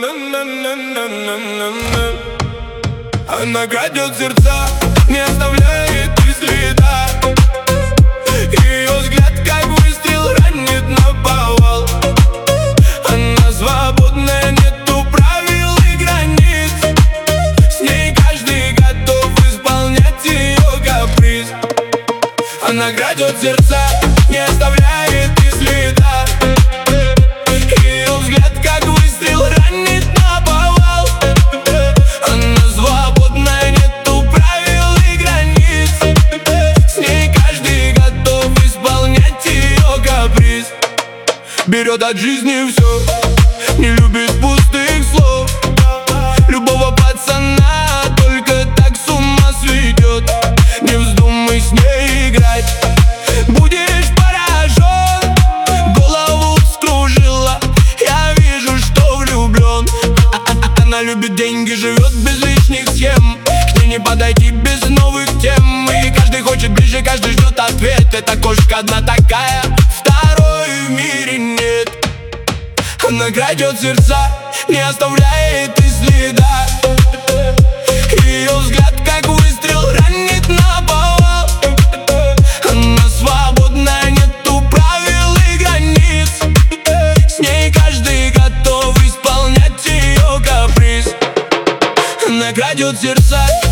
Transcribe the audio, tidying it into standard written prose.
Она крадет сердца, не оставляет и следа. Ее взгляд, как выстрел, ранит наповал. Она свободная, нету правил и границ. С ней каждый готов исполнять ее каприз. Она крадет сердца, не оставляет и следа. Ее взгляд, как выстрел, ранит наповал. Она свободная, нету правил и границ. С ней каждый готов исполнять ее каприз. Берет от жизни все, не любит пустых слов. Любого пацана только так с ума сведет. Не вздумай с ней играть, будешь поражен. Голову вскружила, я вижу, что влюблен. Она любит деньги, живет без лишних схем. К ней не подойти без новых тем. И каждый хочет ближе, каждый ждет ответ. Эта кошка одна такая, второй в мире нет. Она крадет сердца, не оставляет и следа. Ее взгляд, как выстрел, ранит наповал. Она свободная, нету правил и границ. С ней каждый готов исполнять ее каприз. Она крадет сердца.